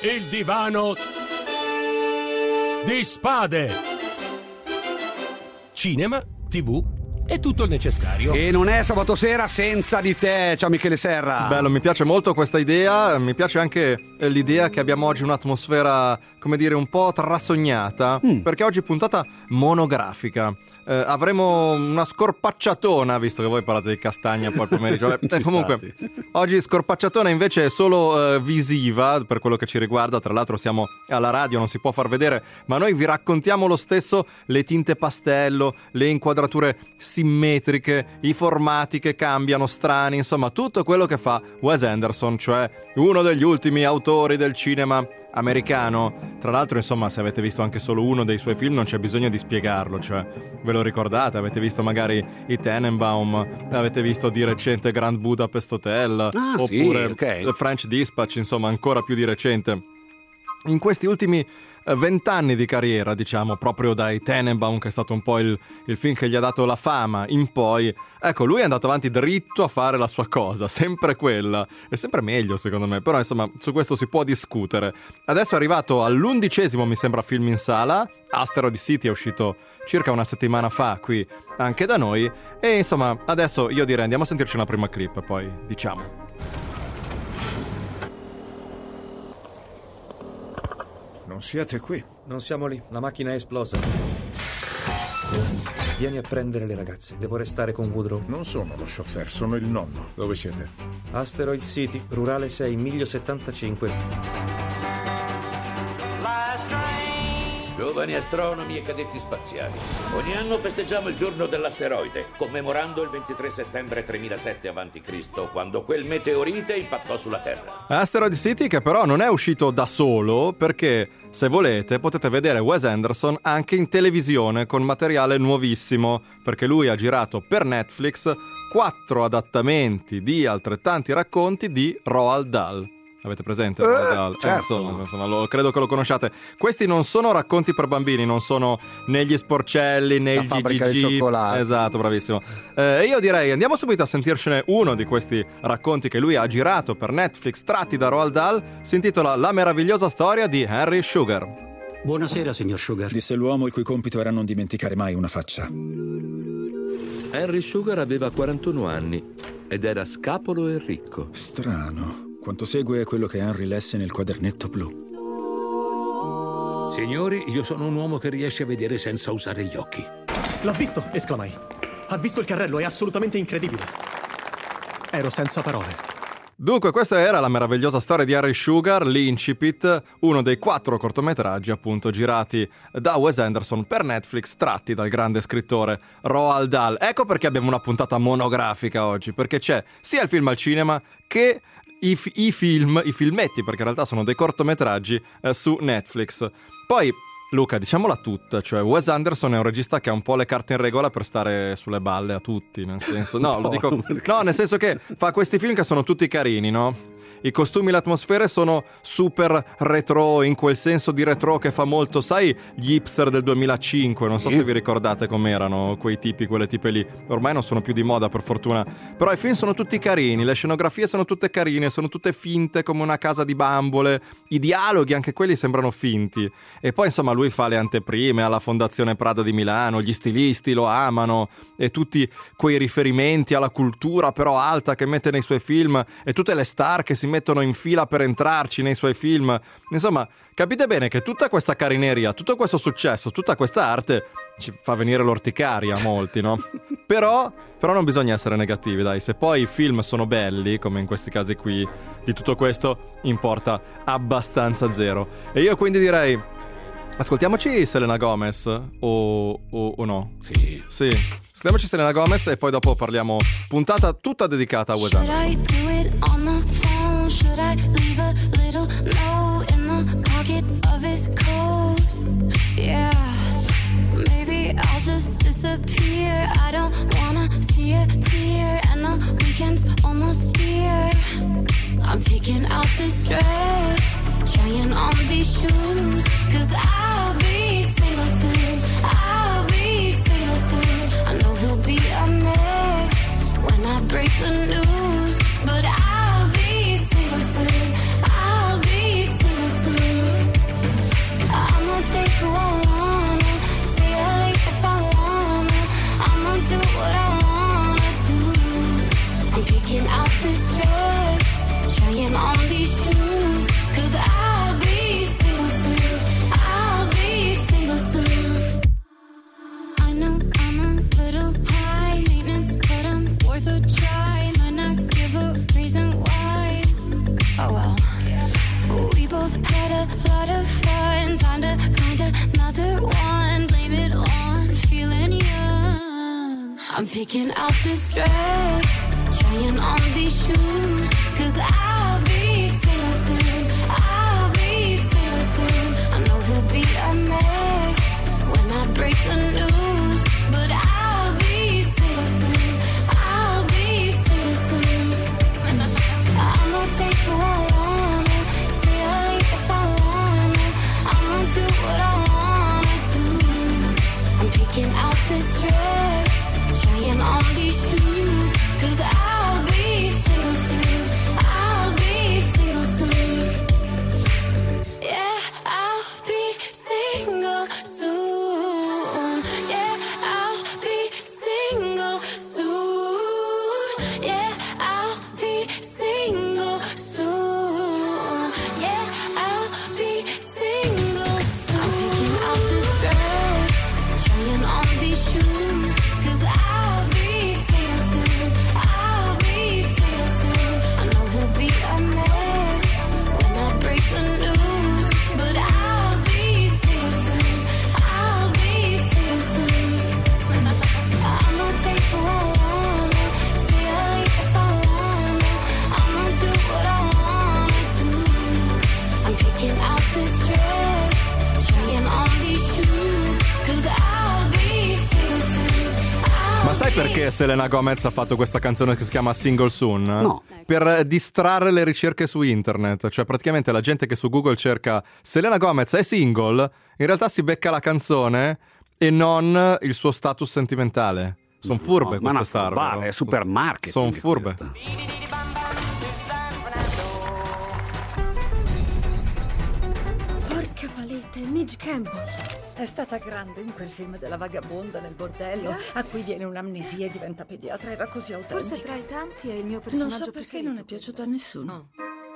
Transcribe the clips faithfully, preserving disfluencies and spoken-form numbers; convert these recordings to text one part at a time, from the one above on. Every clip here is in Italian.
il divano di spade. Cinema, tivù e tutto il necessario. E non è sabato sera senza di te. Ciao Michele Serra. Bello, mi piace molto questa idea. Mi piace anche l'idea che abbiamo oggi un'atmosfera, come dire, un po' trasognata, mm. perché oggi puntata monografica. Eh, avremo una scorpacciatona, visto che voi parlate di castagna poi al pomeriggio. eh, comunque sta, sì. Oggi scorpacciatona invece è solo eh, visiva per quello che ci riguarda. Tra l'altro siamo alla radio, non si può far vedere, ma noi vi raccontiamo lo stesso le tinte pastello, le inquadrature simmetriche, i formati che cambiano strani, insomma tutto quello che fa Wes Anderson, cioè uno degli ultimi autori del cinema americano. Tra l'altro, insomma, se avete visto anche solo uno dei suoi film non c'è bisogno di spiegarlo, cioè ve lo ricordate, avete visto magari i Tenenbaum, avete visto di recente Grand Budapest Hotel, ah, oppure sì, okay. The French Dispatch, insomma ancora più di recente. In questi ultimi vent'anni di carriera, diciamo, proprio dai Tenenbaum, che è stato un po' il, il film che gli ha dato la fama, in poi, ecco, lui è andato avanti dritto a fare la sua cosa, sempre quella, è sempre meglio secondo me, però insomma su questo si può discutere. Adesso è arrivato all'undicesimo, mi sembra, film in sala. Asteroid City è uscito circa una settimana fa qui anche da noi, e insomma adesso io direi andiamo a sentirci una prima clip, poi diciamo. Non siete qui. Non siamo lì, la macchina è esplosa. Vieni a prendere le ragazze, devo restare con Woodrow. Non sono lo chauffeur, sono il nonno. Dove siete? Asteroid City, Rurale sei, Miglio settantacinque. Giovani astronomi e cadetti spaziali, ogni anno festeggiamo il giorno dell'asteroide, commemorando il ventitré settembre tremilasette avanti Cristo, quando quel meteorite impattò sulla Terra. Asteroid City, che però non è uscito da solo, perché se volete potete vedere Wes Anderson anche in televisione con materiale nuovissimo, perché lui ha girato per Netflix quattro adattamenti di altrettanti racconti di Roald Dahl. Avete presente? Eh, Dahl? certo. eh, insomma, insomma lo, credo che lo conosciate. Questi non sono racconti per bambini, non sono né gli sporcelli né La il fabbrica G G G. di cioccolato. Esatto, bravissimo. E eh, io direi andiamo subito a sentircene uno di questi racconti che lui ha girato per Netflix, tratti da Roald Dahl. Si intitola La meravigliosa storia di Henry Sugar. Buonasera, signor Sugar. Disse l'uomo il cui compito era non dimenticare mai una faccia. Henry Sugar aveva quarantuno anni ed era scapolo e ricco. Strano. Quanto segue è quello che Henry lesse nel quadernetto blu. Signori, io sono un uomo che riesce a vedere senza usare gli occhi. L'ha visto, esclamai. Ha visto il carrello, è assolutamente incredibile. Ero senza parole. Dunque, questa era la meravigliosa storia di Henry Sugar, l'Incipit, uno dei quattro cortometraggi appunto girati da Wes Anderson per Netflix, tratti dal grande scrittore Roald Dahl. Ecco perché abbiamo una puntata monografica oggi, perché c'è sia il film al cinema che I, f- i film, i filmetti, perché in realtà sono dei cortometraggi eh, su Netflix. Poi, Luca, diciamola tutta, cioè Wes Anderson è un regista che ha un po' le carte in regola per stare sulle balle a tutti, nel senso, no, lo dico, no, nel senso che fa questi film che sono tutti carini, no? I costumi e le atmosfere sono super retro, in quel senso di retro che fa molto, sai, gli hipster del duemilacinque, non so se vi ricordate com'erano quei tipi, quelle tipe lì. Ormai non sono più di moda, per fortuna. Però i film sono tutti carini, le scenografie sono tutte carine, sono tutte finte come una casa di bambole. I dialoghi, anche quelli, sembrano finti. E poi, insomma, lui fa le anteprime alla Fondazione Prada di Milano, gli stilisti lo amano, e tutti quei riferimenti alla cultura però alta che mette nei suoi film, e tutte le star che si mettono in fila per entrarci nei suoi film. Insomma, capite bene che tutta questa carineria, tutto questo successo, tutta questa arte ci fa venire l'orticaria a molti, no? Però, però non bisogna essere negativi, dai. Se poi i film sono belli, come in questi casi qui, di tutto questo importa abbastanza zero. E io quindi direi, ascoltiamoci Selena Gomez o, o, o no? Sì. Sì. Ascoltiamoci Selena Gomez e poi dopo parliamo, puntata tutta dedicata a Wes Anderson. Should I leave a little note in the pocket of his coat? Yeah, maybe I'll just disappear. I don't wanna see a tear, and the weekend's almost here. I'm picking out this dress, trying on these shoes, 'cause I'll be single soon, I'll be single soon. I know he'll be a mess when I break the news, but I'll be single soon, I'll be single soon. these shoes, 'cause I'll be single soon. I'll be single soon. I know I'm a little high maintenance, but I'm worth a try. Might not give a reason why. Oh well. We both had a lot of fun. Time to find another one. Blame it on feeling young. I'm picking out this dress, trying on these shoes, 'cause I'll be single soon. I'll be single soon. I know he'll be a mess when I break the news, but I'll be single soon. I'll be single soon. I'm gonna take who I wanna, stay late if I wanna. I'm gonna do what I wanna do. I'm picking out this dress, trying on these shoes, 'cause I'll be single soon. I'll be single soon. Yeah, I'll be single soon. Yeah, I'll be single soon. Yeah, I'll be single soon. Yeah, I'll be single soon. I'm picking out this dress, trying on these shoes, 'cause I'll be single soon. I'll be single soon. I know he'll be a mess when I break the news, but I'll be single soon. I'll be single soon. I'm gonna take who I wanna, stay late if I wanna. I'm gonna do what I wanna do. I'm picking out this dress, trying on these shoes, 'cause I'll be single soon. I'll Ma sai be perché Selena Gomez ha fatto questa canzone che si chiama Single Soon? No. Per distrarre le ricerche su internet. Cioè praticamente la gente che su Google cerca Selena Gomez è single, in realtà si becca la canzone e non il suo status sentimentale. Sono furbe ma queste una star. furbata, vero? è super marketing Sono furbe. questa. Porca paletta, è Midge Campbell. È stata grande in quel film della vagabonda nel bordello, Grazie. a cui viene un'amnesia e diventa pediatra. Era così autentica. Forse tra i tanti è il mio personaggio Non so perché preferito. non è piaciuto a nessuno. Oh.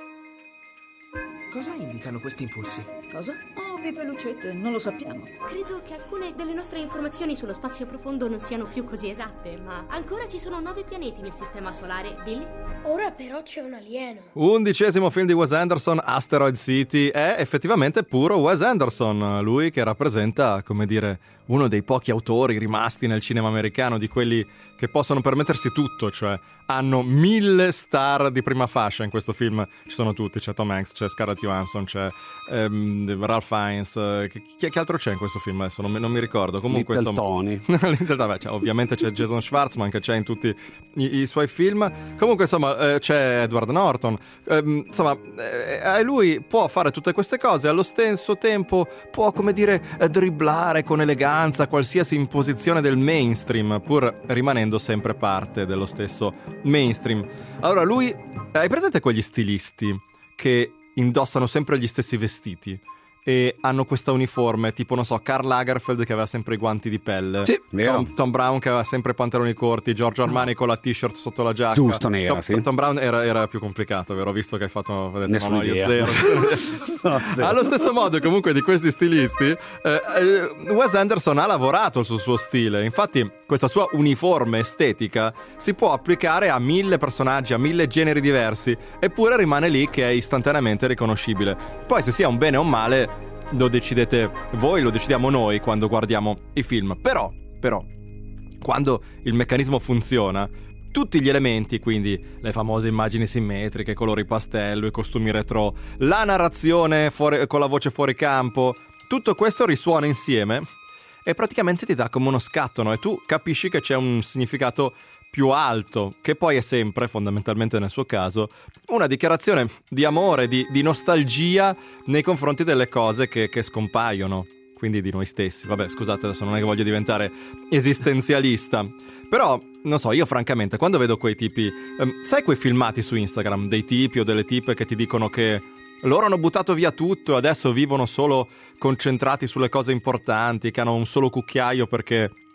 Cosa indicano questi impulsi? Cosa? Oh, pelucette, non lo sappiamo. Credo che alcune delle nostre informazioni sullo spazio profondo non siano più così esatte, ma ancora ci sono nove pianeti nel sistema solare, Billy? Ora però c'è un alieno. Undicesimo film di Wes Anderson, Asteroid City, è effettivamente puro Wes Anderson, lui che rappresenta, come dire, uno dei pochi autori rimasti nel cinema americano, di quelli che possono permettersi tutto, cioè hanno mille star di prima fascia in questo film, ci sono tutti, c'è Tom Hanks, c'è Scarlett Johansson, c'è ehm, Ralph Fiennes, eh, chi, chi altro c'è in questo film adesso? Non mi, non mi ricordo, comunque Little insomma Tony. Little, vabbè, cioè, ovviamente c'è Jason Schwartzman che c'è in tutti i, i suoi film, comunque insomma eh, c'è Edward Norton, ehm, insomma eh, lui può fare tutte queste cose, allo stesso tempo può, come dire, eh, dribblare con eleganza qualsiasi imposizione del mainstream, pur rimanendo sempre parte dello stesso mainstream. Allora lui, hai presente quegli stilisti che indossano sempre gli stessi vestiti e hanno questa uniforme, tipo, non so, Karl Lagerfeld che aveva sempre i guanti di pelle, sì, Tom, Tom Brown che aveva sempre i pantaloni corti, Giorgio Armani con la t-shirt sotto la giacca. Giusto, nera, Tom, sì. Tom Brown era, era più complicato, vero? Visto che hai fatto, vedete, Nessuna no, no, io idea. zero. No, zero. Allo stesso modo, comunque, di questi stilisti, eh, eh, Wes Anderson ha lavorato sul suo stile. Infatti, questa sua uniforme estetica si può applicare a mille personaggi, a mille generi diversi, eppure rimane lì che è istantaneamente riconoscibile. Poi, se sia un bene o un male, lo decidete voi, lo decidiamo noi quando guardiamo i film. Però, però, quando il meccanismo funziona, tutti gli elementi, quindi le famose immagini simmetriche, colori pastello, i costumi retro, la narrazione fuori, con la voce fuori campo, tutto questo risuona insieme e praticamente ti dà come uno scatto, no? E tu capisci che c'è un significato più alto, che poi è sempre, fondamentalmente nel suo caso, una dichiarazione di amore, di, di nostalgia nei confronti delle cose che, che scompaiono, quindi di noi stessi. Vabbè, scusate, adesso non è che voglio diventare esistenzialista, però, non so, io francamente, quando vedo quei tipi, ehm, sai quei filmati su Instagram, dei tipi o delle tipe che ti dicono che loro hanno buttato via tutto e adesso vivono solo concentrati sulle cose importanti, che hanno un solo cucchiaio perché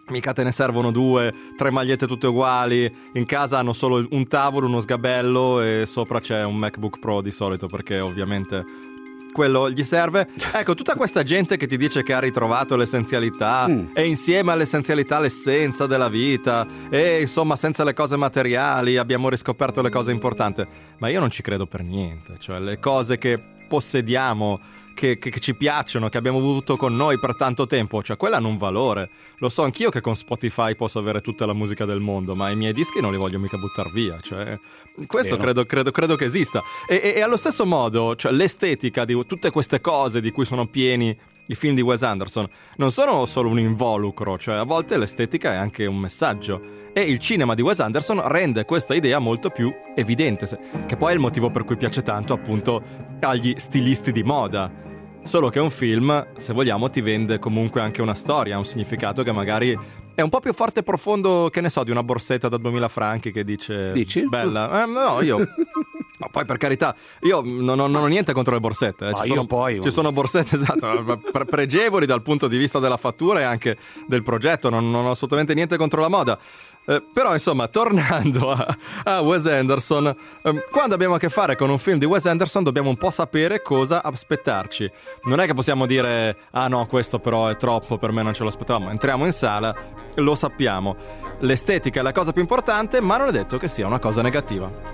Mica te ne servono due, tre magliette tutte uguali. In casa hanno solo un tavolo, uno sgabello e sopra c'è un MacBook Pro di solito, perché ovviamente quello gli serve. Ecco, tutta questa gente che ti dice che ha ritrovato l'essenzialità mm. e insieme all'essenzialità l'essenza della vita e insomma senza le cose materiali abbiamo riscoperto le cose importanti. Ma io non ci credo per niente. Cioè le cose che possediamo, Che, che, che ci piacciono, che abbiamo avuto con noi per tanto tempo, cioè quella hanno un valore. Lo so anch'io che con Spotify posso avere tutta la musica del mondo, ma i miei dischi non li voglio mica buttare via, cioè questo credo, credo, credo che esista. E, e, e allo stesso modo, cioè l'estetica di tutte queste cose di cui sono pieni i film di Wes Anderson non sono solo un involucro, cioè a volte l'estetica è anche un messaggio. E il cinema di Wes Anderson rende questa idea molto più evidente, che poi è il motivo per cui piace tanto appunto agli stilisti di moda. Solo che un film, se vogliamo, ti vende comunque anche una storia, un significato che magari è un po' più forte e profondo, che ne so, di una borsetta da duemila franchi che dice... Dici? Bella. Eh, no, io... Ma poi per carità, io non ho, non ho niente contro le borsette. Eh. Ci, ah, sono, io poi, ci sono borsette, esatto, pre- pregevoli dal punto di vista della fattura e anche del progetto. Non, non ho assolutamente niente contro la moda. Eh, però insomma, tornando a, a Wes Anderson, eh, quando abbiamo a che fare con un film di Wes Anderson dobbiamo un po' sapere cosa aspettarci. Non è che possiamo dire ah no, questo però è troppo, per me non ce lo aspettavamo. Entriamo in sala, lo sappiamo. L'estetica è la cosa più importante, ma non è detto che sia una cosa negativa.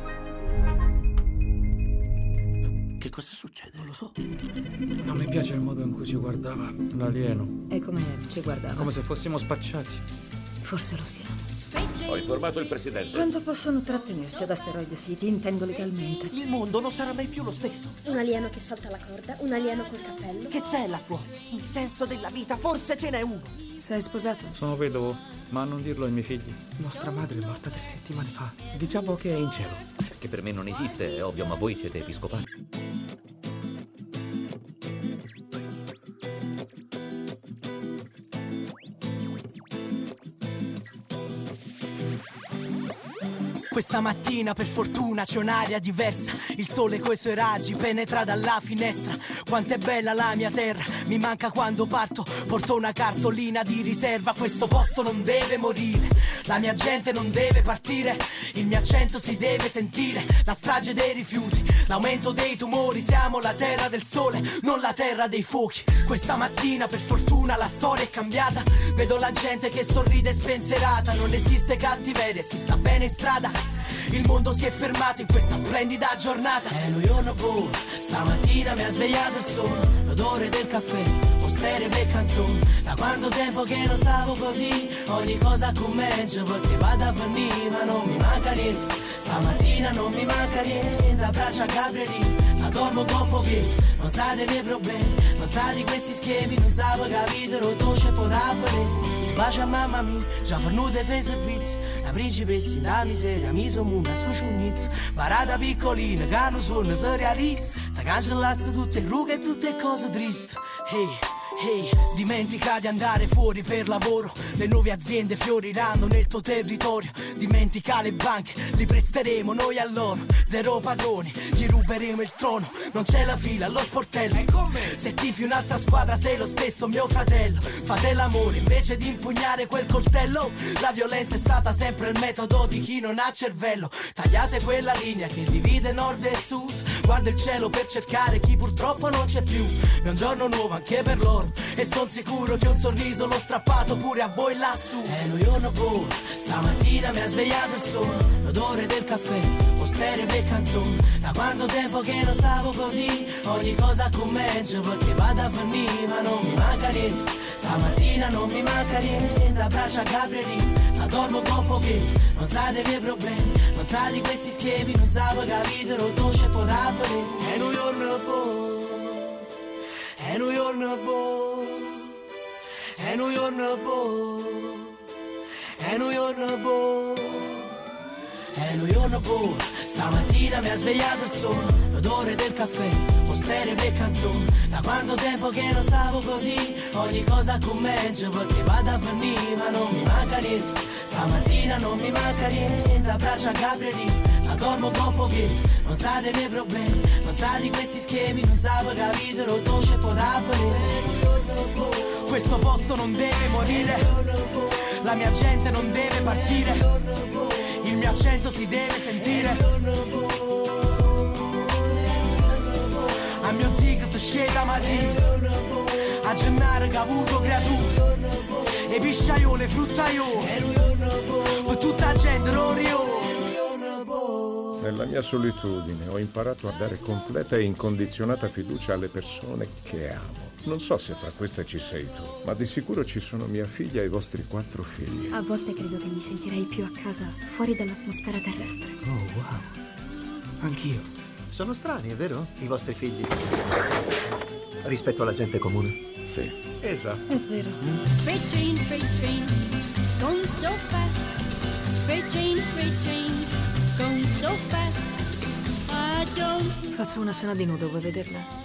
Che cosa succede? Non lo so. Non mi piace il modo in cui ci guardava. L'alieno. E come ci guardava? Come se fossimo spacciati. Forse lo siamo. Ho informato il presidente. Quanto possono trattenerci ad Asteroid City? Intendo legalmente. Il mondo non sarà mai più lo stesso. Un alieno che salta la corda, un alieno col cappello. Che c'è là fuori? Il senso della vita, forse ce n'è uno. Sei sposato? Sono vedovo, ma non dirlo ai miei figli. Nostra madre è morta tre settimane fa. Diciamo che è in cielo. Che per me non esiste, è ovvio, ma voi siete episcopali. Questa mattina per fortuna c'è un'aria diversa. Il sole coi suoi raggi penetra dalla finestra. Quanto è bella la mia terra, mi manca quando parto. Porto una cartolina di riserva. Questo posto non deve morire, la mia gente non deve partire. Il mio accento si deve sentire. La strage dei rifiuti, l'aumento dei tumori. Siamo la terra del sole, non la terra dei fuochi. Questa mattina per fortuna la storia è cambiata. Vedo la gente che sorride spensierata. Non esiste cattiveria, si sta bene in strada. Il mondo si è fermato in questa splendida giornata. È New York buon, stamattina mi ha svegliato il sole, l'odore del caffè, postere e canzoni. Da quanto tempo che non stavo così, ogni cosa comincia perché vado a finire, ma non mi manca niente. Stamattina non mi manca niente, abbraccio a Gabrielino, sa dormo con pochetto. Non sa dei miei problemi, non sa di questi schemi, non sa per capire dolce può dare. Bacia a mamma mia, già fornuta e fai servizi. La principessa, la miseria, mi sono una su ciugnizza. Parata piccolina, che non suona, si realizza. Ti cancellasse tutte rughe e tutte cose tristi. Hey, hey, dimentica di andare fuori per lavoro. Le nuove aziende fioriranno nel tuo territorio. Dimentica le banche, li presteremo noi a loro. Zero padroni, gli ruberemo il trono. Non c'è la fila allo sportello. Se tifi un'altra squadra sei lo stesso mio fratello. Fate l'amore invece di impugnare quel coltello. La violenza è stata sempre il metodo di chi non ha cervello. Tagliate quella linea che divide nord e sud. Guarda il cielo per cercare chi purtroppo non c'è più. È un giorno nuovo anche per loro e son sicuro che un sorriso l'ho strappato pure a voi lassù. È New York buon, stamattina mi ha svegliato il sole, l'odore del caffè, postere e canzoni. Da quanto tempo che non stavo così, ogni cosa comincia perché vado a finire, ma non mi manca niente. Stamattina non mi manca niente, abbraccio a Gabrielino, sa dormo con pochetto. Non sa dei miei problemi, non sa di questi schemi, non sa per capire dolce può dare. È New York buon, è New York buon, è New York buon, è New York buon, è New York buon. Stamattina mi ha svegliato il sole, l'odore del caffè, postere e canzoni. Da quanto tempo che non stavo così, ogni cosa comincia perché vado a finire, ma non mi manca niente. Stamattina non mi manca niente, abbraccio a Gabrielino, sa dormo con pochetto. Non sa dei miei problemi, non sa di questi schemi, non sa per capire dolce può dare. Questo posto non deve morire, La mia gente non deve partire, il mio accento si deve sentire. A mio zig se scega mattina, a Gennaro che ha avuto creature, e pisciaiole, fruttaiole, per tutta la gente non rio. Nella mia solitudine ho imparato a dare completa e incondizionata fiducia alle persone che amo. Non so se fra queste ci sei tu, ma di sicuro ci sono mia figlia e i vostri quattro figli. A volte credo che mi sentirei più a casa fuori dall'atmosfera terrestre. Oh, wow. Anch'io. Sono strani, è vero? I vostri figli. Rispetto alla gente comune. Sì. Esatto. È vero. Freight train, freight train, going so fast. Freight train, freight train, going so fast. I don't... Faccio una scena di nudo, vuoi vederla?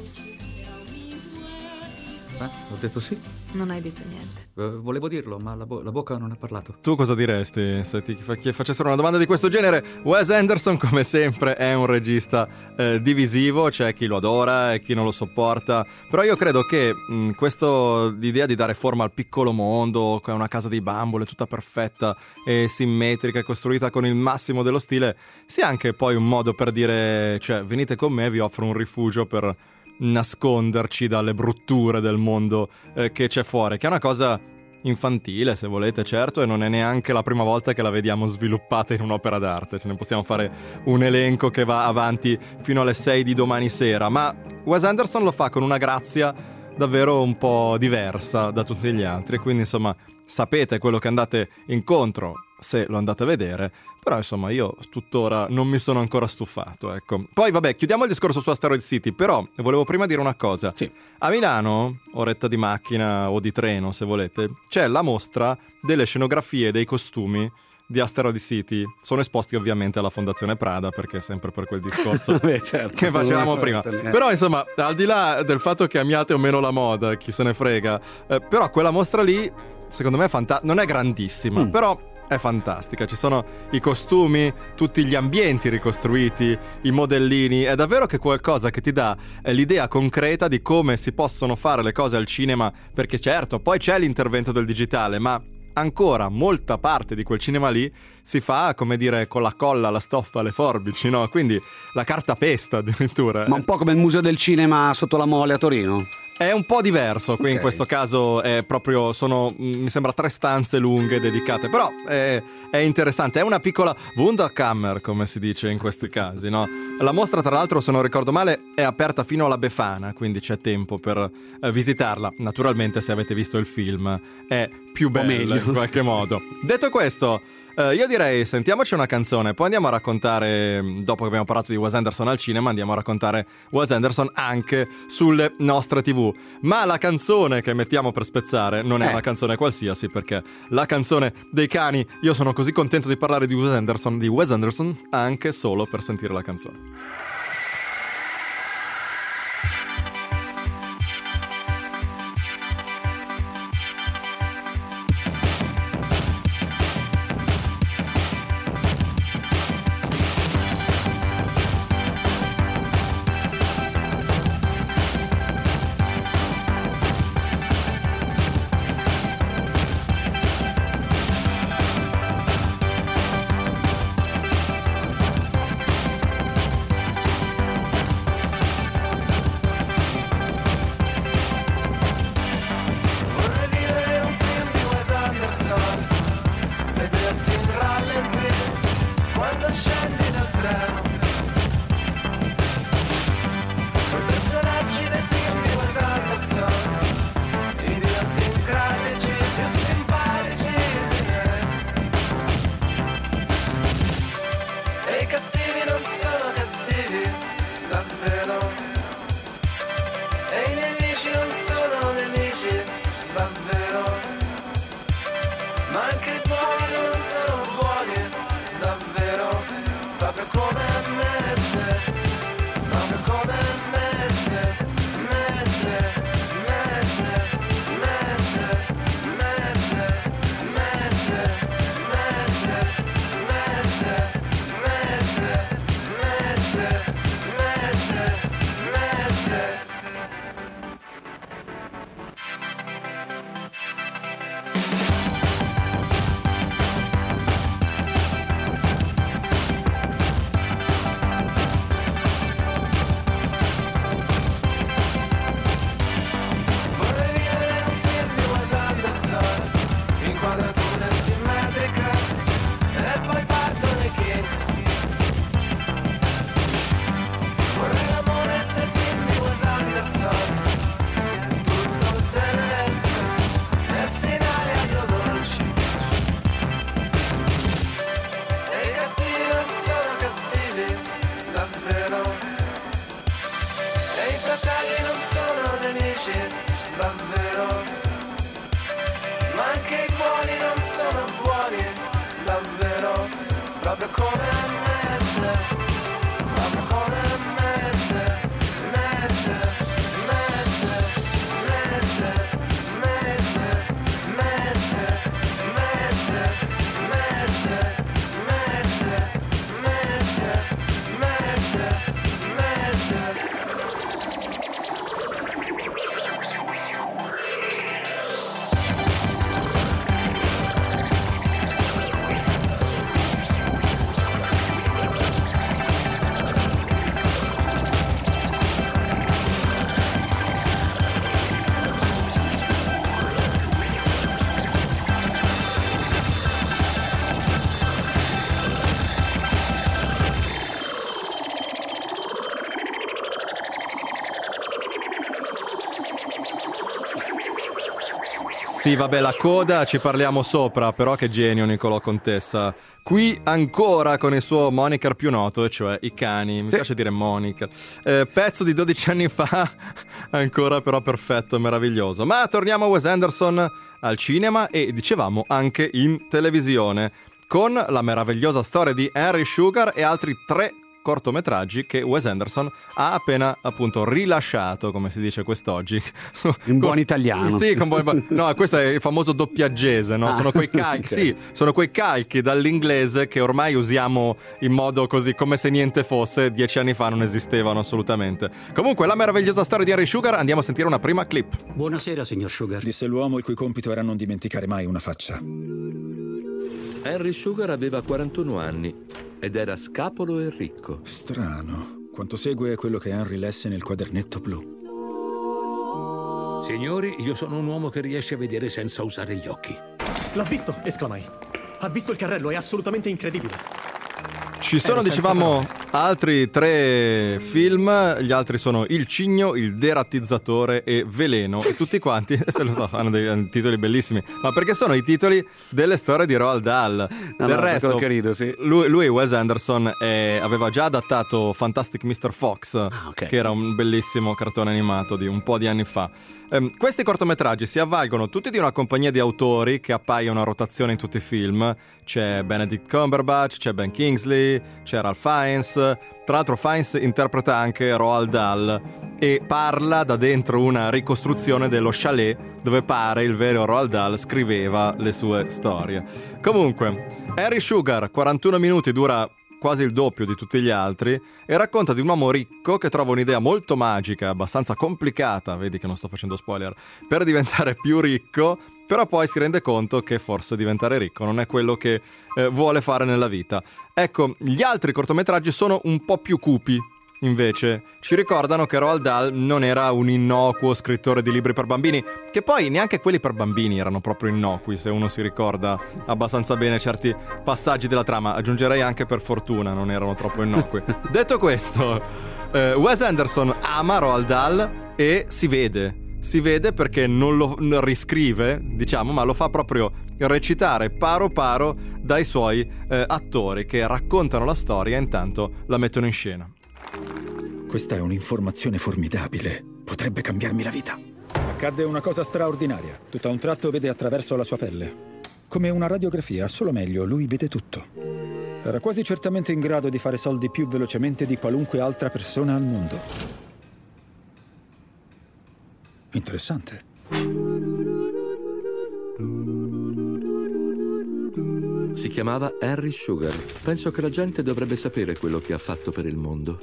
Eh, ho detto sì. Non hai detto niente. Eh, volevo dirlo, ma la, bo- la bocca non ha parlato. Tu cosa diresti se ti fa- facessero una domanda di questo genere? Wes Anderson, come sempre, è un regista eh, divisivo. C'è chi lo adora e chi non lo sopporta. Però io credo che mh, questo l'idea di dare forma al piccolo mondo, che è una casa di bambole tutta perfetta e simmetrica e costruita con il massimo dello stile, sia anche poi un modo per dire, cioè, venite con me, vi offro un rifugio per nasconderci dalle brutture del mondo eh, che c'è fuori, che è una cosa infantile, se volete, certo, e non è neanche la prima volta che la vediamo sviluppata in un'opera d'arte. Ce ne possiamo fare un elenco che va avanti fino alle sei di domani sera, ma Wes Anderson lo fa con una grazia davvero un po' diversa da tutti gli altri, quindi insomma sapete quello che andate incontro se lo andate a vedere, però insomma io tuttora non mi sono ancora stufato, ecco. Poi vabbè, chiudiamo il discorso su Asteroid City, però volevo prima dire una cosa. Sì. A Milano, oretta di macchina o di treno se volete, c'è la mostra delle scenografie e dei costumi di Asteroid City. Sono esposti ovviamente alla Fondazione Prada, perché è sempre per quel discorso Beh, certo, che facevamo prima. Però insomma, al di là del fatto che amiate o meno la moda, chi se ne frega, eh, però quella mostra lì secondo me è fantastica. Non è grandissima, mm. però è fantastica. Ci sono i costumi, tutti gli ambienti ricostruiti, i modellini. È davvero che qualcosa che ti dà eh, l'idea concreta di come si possono fare le cose al cinema, perché certo, poi c'è l'intervento del digitale, ma ancora molta parte di quel cinema lì si fa, come dire, con la colla, la stoffa, le forbici, no? Quindi la cartapesta addirittura. Ma un po' come il Museo del Cinema sotto la Mole a Torino? È un po' diverso, qui okay. In questo caso è proprio, sono, mi sembra tre stanze lunghe dedicate, però è, è interessante, è una piccola Wunderkammer, come si dice in questi casi, no? La mostra, tra l'altro, se non ricordo male, è aperta fino alla Befana, quindi c'è tempo per eh, visitarla. Naturalmente, se avete visto il film, è più bella in qualche modo. Detto questo, Uh, io direi sentiamoci una canzone, poi andiamo a raccontare, dopo che abbiamo parlato di Wes Anderson al cinema, andiamo a raccontare Wes Anderson anche sulle nostre tivù. Ma la canzone che mettiamo per spezzare non è eh. una canzone qualsiasi, perché la canzone dei cani, io sono così contento di parlare di Wes Anderson, di Wes Anderson anche solo per sentire la canzone. E i fratelli non sono nemici, davvero. Ma anche i buoni non sono buoni, davvero. Proprio come me e te, proprio come me e te, me e te, me e te, me e te, me e te, me e te, me e te, me e te, me e te, me e te, me e te, me e te. Sì, vabbè, la coda ci parliamo sopra, però che genio Nicolò Contessa. Qui ancora con il suo moniker più noto, e cioè i cani. Mi sì. piace dire moniker. Eh, pezzo di dodici anni fa, ancora però perfetto, meraviglioso. Ma torniamo a Wes Anderson al cinema e dicevamo anche in televisione, con la meravigliosa storia di Henry Sugar e altri tre cortometraggi che Wes Anderson ha appena appunto rilasciato, come si dice quest'oggi. In buon italiano. Sì, con buon... No, questo è il famoso doppiaggese, no? Ah, sono quei calchi, okay. Sì, sono quei calchi dall'inglese che ormai usiamo in modo così come se niente fosse, dieci anni fa non esistevano assolutamente. Comunque, la meravigliosa storia di Henry Sugar, andiamo a sentire una prima clip. Buonasera, signor Sugar. Disse l'uomo il cui compito era non dimenticare mai una faccia. Henry Sugar aveva quarantuno anni ed era scapolo e ricco. Strano. Quanto segue è quello che Henry lesse nel quadernetto blu. Signori, io sono un uomo che riesce a vedere senza usare gli occhi. L'ha visto, esclamai. Ha visto il carrello, è assolutamente incredibile. Ci sono, dicevamo, altri tre film, gli altri sono Il Cigno, Il Derattizzatore e Veleno, e tutti quanti, se lo so, hanno dei titoli bellissimi, ma perché sono i titoli delle storie di Roald Dahl. No, Del no, resto, che rido, sì. lui, lui, Wes Anderson, eh, aveva già adattato Fantastic mister Fox, ah, okay. che era un bellissimo cartone animato di un po' di anni fa. Um, questi cortometraggi si avvalgono tutti di una compagnia di autori che appaiono a rotazione in tutti i film. C'è Benedict Cumberbatch, c'è Ben Kingsley, c'è Ralph Fiennes. Tra l'altro Fiennes interpreta anche Roald Dahl e parla da dentro una ricostruzione dello chalet dove pare il vero Roald Dahl scriveva le sue storie. Comunque, Henry Sugar, quarantuno minuti, dura quasi il doppio di tutti gli altri, e racconta di un uomo ricco che trova un'idea molto magica, abbastanza complicata, vedi che non sto facendo spoiler, per diventare più ricco, però poi si rende conto che forse diventare ricco non è quello che eh, vuole fare nella vita. Ecco, gli altri cortometraggi sono un po' più cupi. Invece ci ricordano che Roald Dahl non era un innocuo scrittore di libri per bambini, che poi neanche quelli per bambini erano proprio innocui, se uno si ricorda abbastanza bene certi passaggi della trama. Aggiungerei anche per fortuna non erano troppo innocui. Detto questo, eh, Wes Anderson ama Roald Dahl e si vede. Si vede perché non lo riscrive, diciamo, ma lo fa proprio recitare paro paro dai suoi eh, attori che raccontano la storia e intanto la mettono in scena. Questa è un'informazione formidabile. Potrebbe cambiarmi la vita. Accadde una cosa straordinaria. Tutto a un tratto vede attraverso la sua pelle. Come una radiografia, solo meglio, lui vede tutto. Era quasi certamente in grado di fare soldi più velocemente di qualunque altra persona al mondo. Interessante. Si chiamava Henry Sugar. Penso che la gente dovrebbe sapere quello che ha fatto per il mondo.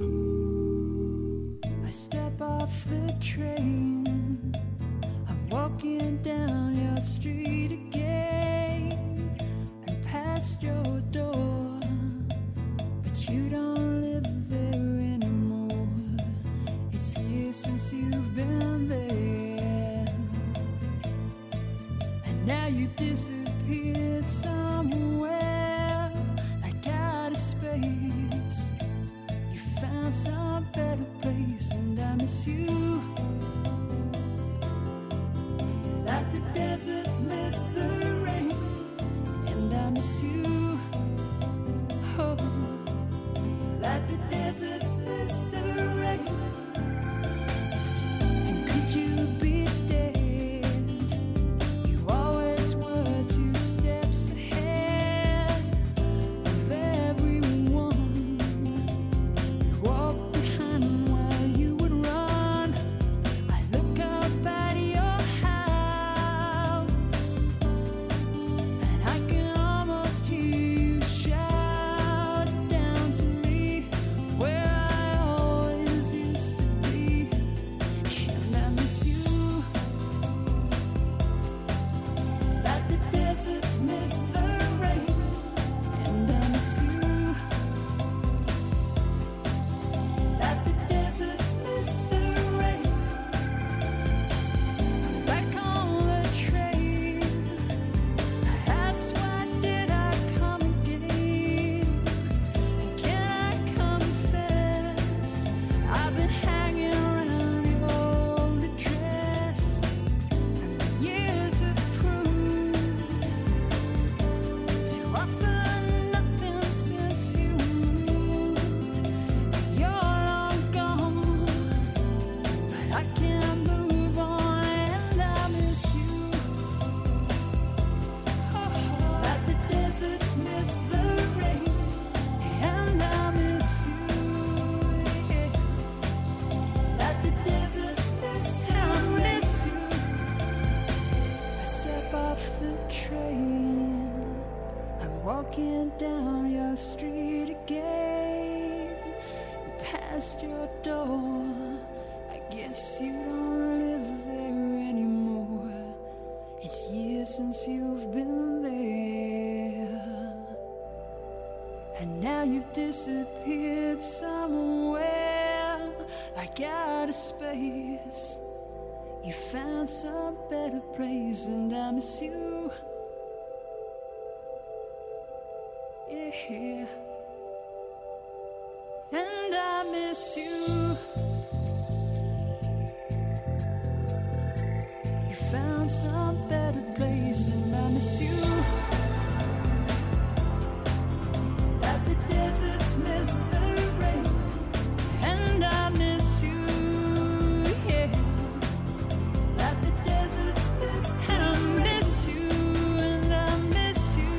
I step off the train. I'm walking down your street again and past your door, but you don't live there anymore. It's years since you've been there, and now you disappeared somewhere like out of space. You found some better place, and I miss you like the deserts miss the rain, and I miss you, oh, like the deserts miss the rain. I can't move on and I miss you. Like the deserts miss the rain, and I miss you. Yeah. Like the deserts miss the rain. I step off the train, I'm walking down your street again, past your door. I guess you don't live there anymore. It's years since you've been there, and now you've disappeared somewhere, like out of space. You found some better place, and I miss you. Yeah. And I miss you. You found some better place, and I miss you. Like the deserts miss the rain, and I miss you. Yeah. Like the deserts miss the rain, I miss you, and I miss you.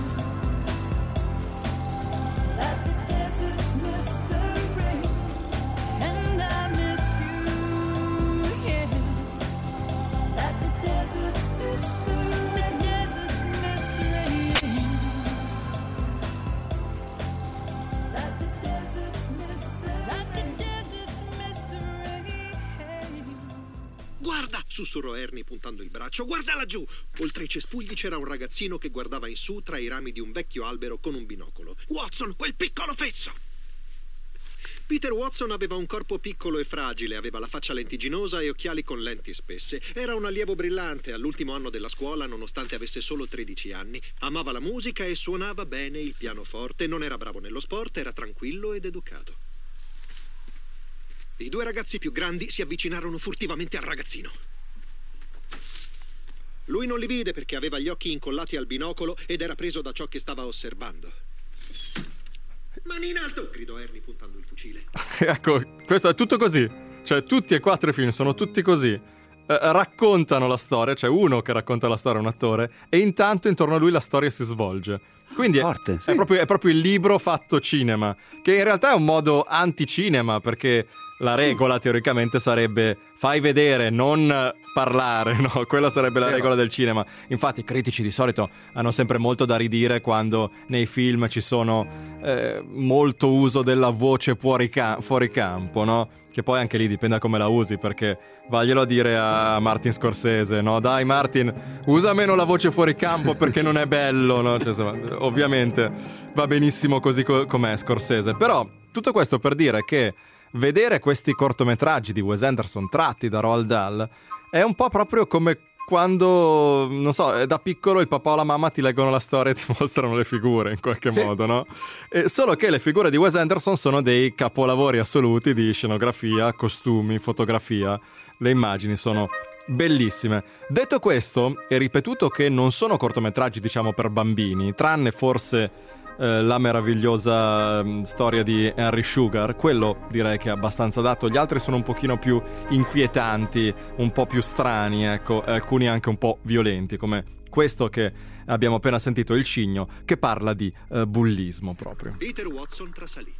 Like the deserts miss the rain, and I miss you. Yeah. Like the deserts miss the rain, deserts miss the rain. Like the deserts miss the rain, like the deserts miss the rain. Guarda, sussurrò Ernie puntando il braccio. Guarda laggiù! Oltre ai cespugli c'era un ragazzino che guardava in su tra i rami di un vecchio albero con un binocolo. Watson, quel piccolo fesso! Peter Watson aveva un corpo piccolo e fragile, aveva la faccia lentiginosa e occhiali con lenti spesse. Era un allievo brillante all'ultimo anno della scuola, nonostante avesse solo tredici anni. Amava la musica e suonava bene il pianoforte. Non era bravo nello sport, era tranquillo ed educato. I due ragazzi più grandi si avvicinarono furtivamente al ragazzino. Lui non li vide perché aveva gli occhi incollati al binocolo ed era preso da ciò che stava osservando. Mani in alto! Gridò Ernie puntando il fucile. Ecco, questo è tutto così. Cioè, tutti e quattro i film sono tutti così. Eh, raccontano la storia, c'è uno che racconta la storia, un attore, e intanto intorno a lui la storia si svolge. Quindi Forte, è, sì. è, proprio, è proprio il libro fatto cinema, che in realtà è un modo anticinema, perché la regola teoricamente sarebbe fai vedere, non parlare, no? Quella sarebbe la regola del cinema. Infatti i critici di solito hanno sempre molto da ridire quando nei film ci sono eh, molto uso della voce fuori, ca- fuori campo, no? Che poi anche lì dipende da come la usi, perché vaglielo a dire a Martin Scorsese, no? Dai Martin, usa meno la voce fuori campo perché non è bello, no? Cioè, insomma, ovviamente va benissimo così co- com'è Scorsese. Però tutto questo per dire che vedere questi cortometraggi di Wes Anderson tratti da Roald Dahl è un po' proprio come quando, non so, da piccolo il papà o la mamma ti leggono la storia e ti mostrano le figure in qualche sì. modo, no? E solo che le figure di Wes Anderson sono dei capolavori assoluti di scenografia, costumi, fotografia. Le immagini sono bellissime. Detto questo, è ripetuto che non sono cortometraggi, diciamo, per bambini, tranne forse Eh, la meravigliosa um, storia di Henry Sugar. Quello direi che è abbastanza adatto. Gli altri sono un pochino più inquietanti, un po' più strani, ecco, alcuni anche un po' violenti, come questo che abbiamo appena sentito, Il Cigno, che parla di uh, bullismo proprio. Peter Watson trasalì.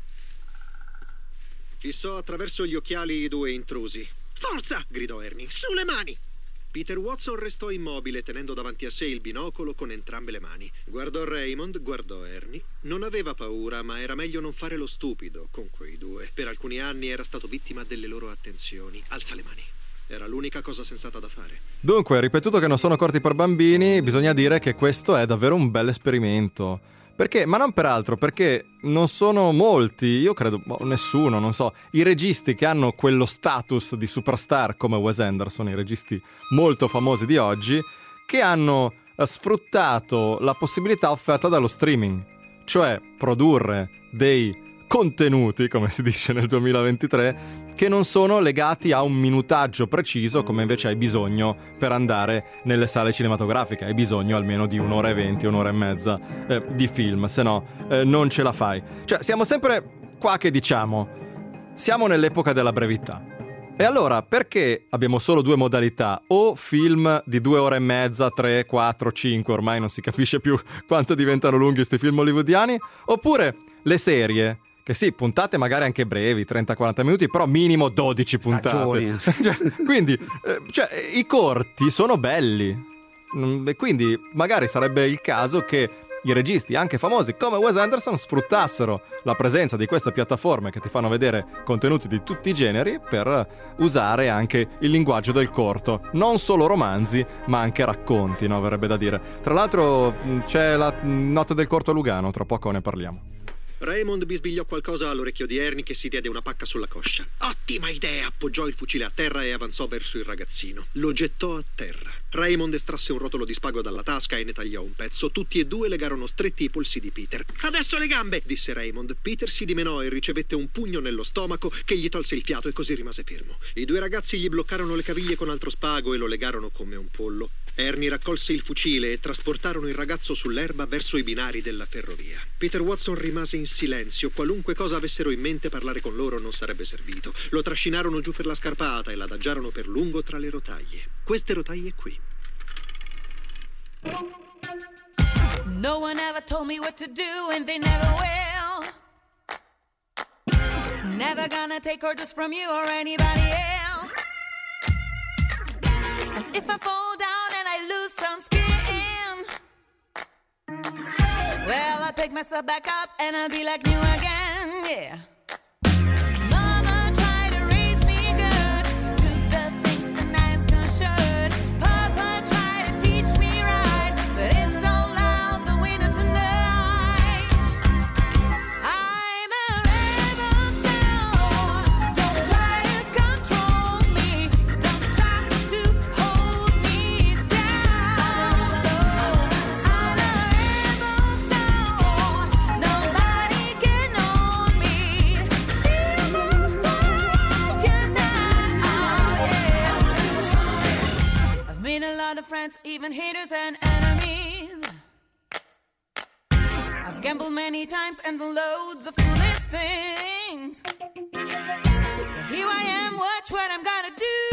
Fissò attraverso gli occhiali i due intrusi. Forza! Gridò Ernie. Su le mani! Peter Watson restò immobile, tenendo davanti a sé il binocolo con entrambe le mani. Guardò Raymond, guardò Ernie. Non aveva paura, ma era meglio non fare lo stupido con quei due. Per alcuni anni era stato vittima delle loro attenzioni. Alza le mani. Era l'unica cosa sensata da fare. Dunque, ripetuto che non sono corti per bambini, bisogna dire che questo è davvero un bel esperimento. Perché? Ma non per altro, perché non sono molti, io credo, boh, nessuno, non so, i registi che hanno quello status di superstar come Wes Anderson, i registi molto famosi di oggi, che hanno eh, sfruttato la possibilità offerta dallo streaming, cioè produrre dei contenuti, come si dice nel duemilaventitré, che non sono legati a un minutaggio preciso come invece hai bisogno per andare nelle sale cinematografiche. Hai bisogno almeno di un'ora e venti, un'ora e mezza eh, di film, se no eh, non ce la fai. Cioè siamo sempre qua che diciamo siamo nell'epoca della brevità. E allora, perché abbiamo solo due modalità? O film di due ore e mezza, tre, quattro, cinque, ormai non si capisce più quanto diventano lunghi questi film hollywoodiani, oppure le serie, che sì, puntate magari anche brevi, trenta quaranta minuti, però minimo dodici puntate. Cioè, quindi, eh, cioè, i corti sono belli. Mm, E quindi magari sarebbe il caso che i registi, anche famosi come Wes Anderson, sfruttassero la presenza di queste piattaforme che ti fanno vedere contenuti di tutti i generi per usare anche il linguaggio del corto. Non solo romanzi, ma anche racconti, no? Verrebbe da dire. Tra l'altro mh, c'è la mh, notte del corto a Lugano, tra poco ne parliamo. Raymond bisbigliò qualcosa all'orecchio di Ernie, che si diede una pacca sulla coscia. Ottima idea! Appoggiò il fucile a terra e avanzò verso il ragazzino. Lo gettò a terra. Raymond estrasse un rotolo di spago dalla tasca e ne tagliò un pezzo. Tutti e due legarono stretti i polsi di Peter. Adesso le gambe! Disse Raymond. Peter si dimenò e ricevette un pugno nello stomaco che gli tolse il fiato e così rimase fermo. I due ragazzi gli bloccarono le caviglie con altro spago e lo legarono come un pollo. Ernie raccolse il fucile e trasportarono il ragazzo sull'erba verso i binari della ferrovia. Peter Watson rimase in silenzio. Qualunque cosa avessero in mente, parlare con loro non sarebbe servito. Lo trascinarono giù per la scarpata e l'adagiarono per lungo tra le rotaie. Queste rotaie qui. No one ever told me what to do, and they never will. Never gonna take orders from you or anybody else. And if I fall down and I lose some skin, well, I'll pick myself back up and I'll be like new again, yeah. Mama tried to raise me good, to do the things a nice girl should. Papa tried to teach me right, but it's all out the window tonight. I'm a rebel soul, don't try to control me, don't try to hold me down. I'm a rebel soul, nobody can own me. Feel inside you now, yeah. I've made a lot of friends, even haters and enemies. I've gambled many times and done loads of foolish things. But here I am, watch what I'm gonna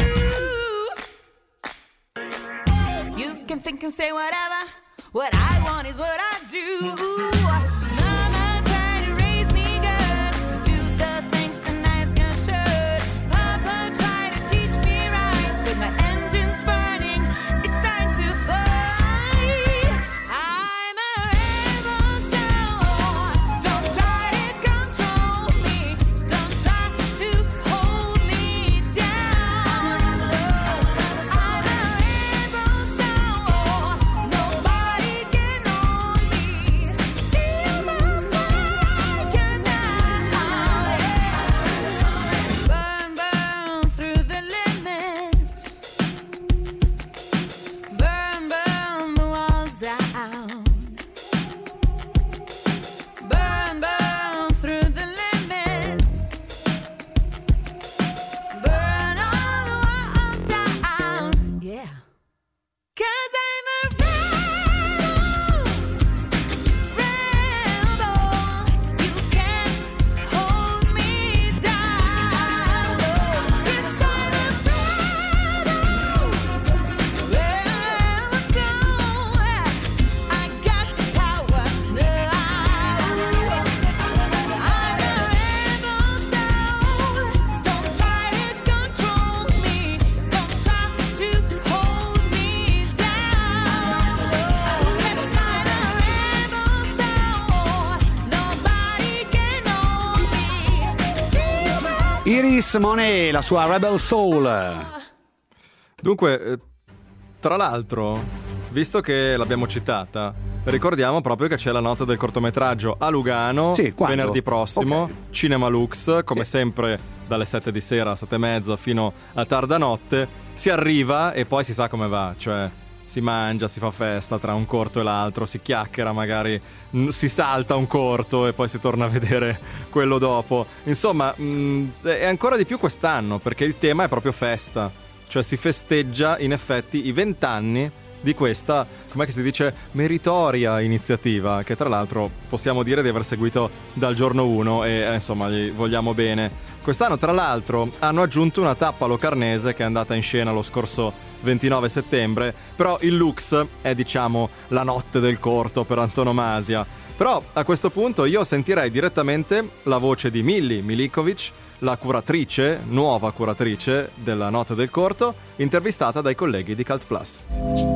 do. You can think and say whatever, what I want is what I do. Mama tried to raise me good, to do the things a nice girl should. Papa tried to teach me right, but my engine's burning, it's time to fly. I'm a rebel soul, don't try to control me, don't try to hold me down. I'm a rebel soul, nobody can own me. Feel inside you now, yeah. Burn, burn through the limits. Burn, burn the walls down. Burn, burn through the limits. Burn all the walls down. Yeah. 'Cause I'm a rebel, rebel. You can't hold me down. 'Cause I'm a rebel, rebel soul. I got the power now. I'm a rebel soul. Don't try to control me. Don't try to hold me down. 'Cause I'm a rebel soul. Nobody can own me. Feel my Iris Monet, la sua Rebel Soul. Dunque, eh, tra l'altro, visto che l'abbiamo citata, ricordiamo proprio che c'è la notte del cortometraggio a Lugano, Sì, quando? venerdì prossimo, Ok. Cinema Lux, come sempre dalle sette di sera, sette e mezza fino a tarda notte. Si arriva e poi si sa come va, cioè si mangia, si fa festa tra un corto e l'altro, si chiacchiera, magari mh, si salta un corto e poi si torna a vedere quello dopo. Insomma, mh, è ancora di più quest'anno, perché il tema è proprio festa. Cioè si festeggia in effetti i vent'anni di questa, com'è che si dice, meritoria iniziativa, che tra l'altro possiamo dire di aver seguito dal giorno uno e eh, insomma gli vogliamo bene. Quest'anno tra l'altro hanno aggiunto una tappa locarnese che è andata in scena lo scorso ventinove settembre, però il Lux è diciamo la notte del corto per antonomasia. Però a questo punto io sentirei direttamente la voce di Milli Milikovic, la curatrice, nuova curatrice della notte del corto, intervistata dai colleghi di Cult Plus.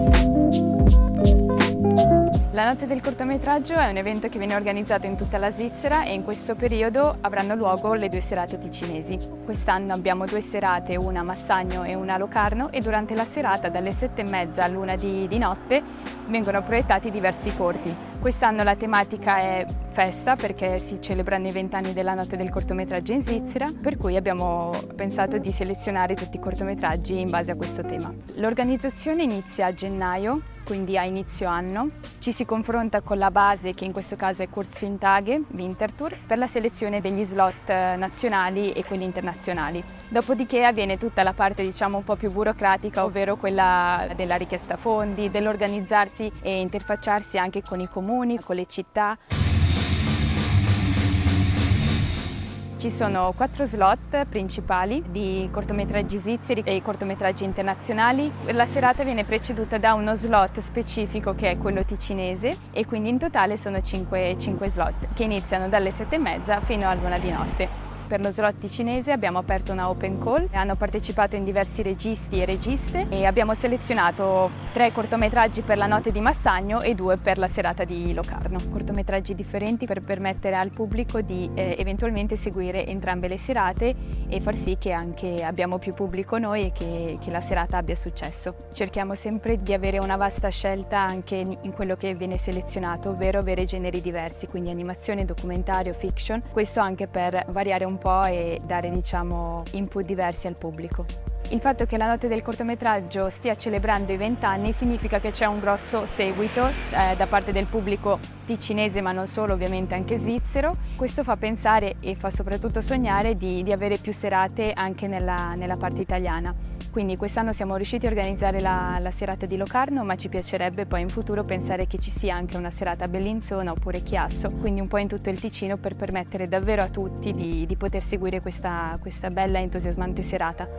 La notte del cortometraggio è un evento che viene organizzato in tutta la Svizzera e in questo periodo avranno luogo le due serate ticinesi. Quest'anno abbiamo due serate, una a Massagno e una a Locarno, e durante la serata dalle sette e mezza all'una di, di notte vengono proiettati diversi corti. Quest'anno la tematica è festa perché si celebrano i vent'anni della notte del cortometraggio in Svizzera, per cui abbiamo pensato di selezionare tutti i cortometraggi in base a questo tema. L'organizzazione inizia a gennaio, quindi a inizio anno. Ci si confronta con la base, che in questo caso è Kurzfilmtage Winterthur, per la selezione degli slot nazionali e quelli internazionali. Dopodiché avviene tutta la parte diciamo un po' più burocratica, ovvero quella della richiesta fondi, dell'organizzarsi e interfacciarsi anche con i comuni, con le città. Ci sono quattro slot principali di cortometraggi svizzeri e cortometraggi internazionali. La serata viene preceduta da uno slot specifico che è quello ticinese e quindi in totale sono cinque, cinque slot che iniziano dalle sette e mezza fino all'una di notte. Per lo slot ticinese abbiamo aperto una open call, hanno partecipato in diversi registi e registe e abbiamo selezionato tre cortometraggi per la notte di Massagno e due per la serata di Locarno. Cortometraggi differenti per permettere al pubblico di eh, eventualmente seguire entrambe le serate e far sì che anche abbiamo più pubblico noi e che, che la serata abbia successo. Cerchiamo sempre di avere una vasta scelta anche in quello che viene selezionato, ovvero avere generi diversi, quindi animazione, documentario, fiction, questo anche per variare un po' e dare diciamo input diversi al pubblico. Il fatto che la notte del cortometraggio stia celebrando i vent'anni significa che c'è un grosso seguito eh, da parte del pubblico ticinese, ma non solo, ovviamente anche svizzero. Questo fa pensare e fa soprattutto sognare di, di avere più serate anche nella, nella parte italiana. Quindi quest'anno siamo riusciti a organizzare la, la serata di Locarno, ma ci piacerebbe poi in futuro pensare che ci sia anche una serata a Bellinzona oppure Chiasso, quindi un po' in tutto il Ticino, per permettere davvero a tutti di, di poter seguire questa, questa bella e entusiasmante serata.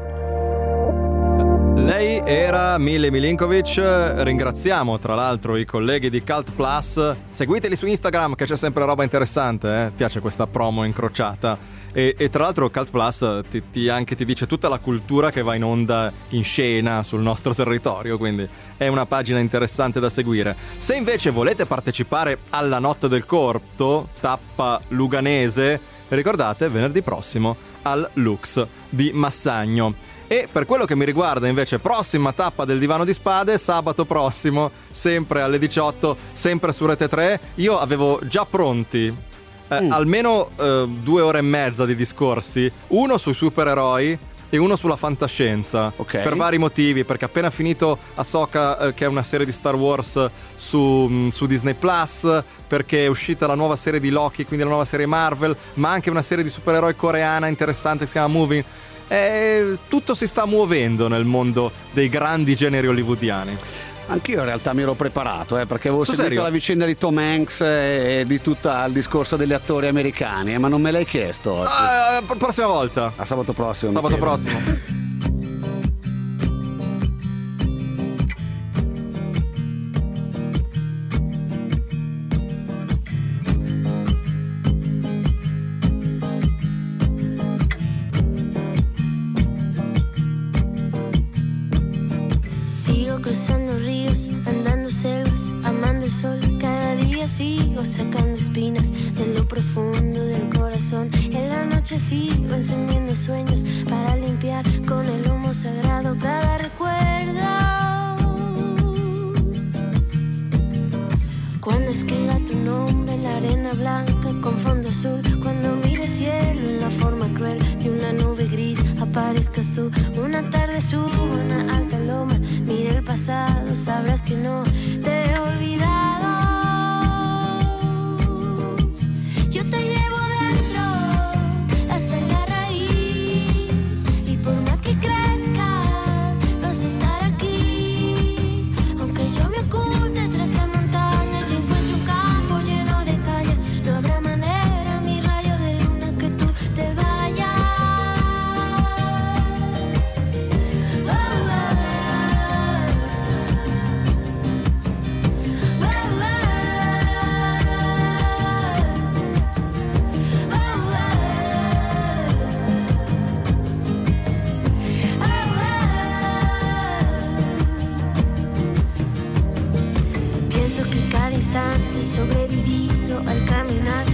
Lei era Milli Milinkovic, ringraziamo tra l'altro i colleghi di Cult Plus, seguiteli su Instagram che c'è sempre roba interessante, eh? Piace questa promo incrociata. E, e tra l'altro Cult Plus ti, ti anche ti dice tutta la cultura che va in onda in scena sul nostro territorio, quindi è una pagina interessante da seguire. Se invece volete partecipare alla notte del corto, tappa luganese, ricordate venerdì prossimo al Lux di Massagno. E per quello che mi riguarda invece, prossima tappa del Divano di Spade, sabato prossimo, sempre alle diciotto, sempre su Rete tre. Io avevo già pronti eh, mm. almeno eh, due ore e mezza di discorsi, uno sui supereroi e uno sulla fantascienza, okay. Per vari motivi, perché appena finito Ahsoka, eh, che è una serie di Star Wars su, su Disney Plus, perché è uscita la nuova serie di Loki, quindi la nuova serie Marvel, ma anche una serie di supereroi coreana interessante che si chiama Moving. E tutto si sta muovendo nel mondo dei grandi generi hollywoodiani. Anch'io in realtà mi ero preparato, eh, perché avevo Sul seguito serio? la vicenda di Tom Hanks e di tutto il discorso degli attori americani, eh, ma non me l'hai chiesto oggi. Ah, prossima volta. A sabato prossimo. Sabato prossimo. Cruzando ríos, andando selvas, amando el sol. Cada día sigo sacando espinas de lo profundo del corazón. En la noche sigo encendiendo sueños para limpiar con el humo sagrado cada recuerdo. Cuando escriba tu nombre en la arena blanca con fondo azul, cuando mire cielo en la forma cruel de una nube gris, aparezcas tú. Una tarde subo una alta loma, mira el pasado, sabrás que no te he olvidado. Yo te llevo dentro hasta la raíz, y por más que crezca vas a estar aquí, aunque sobrevivido al caminar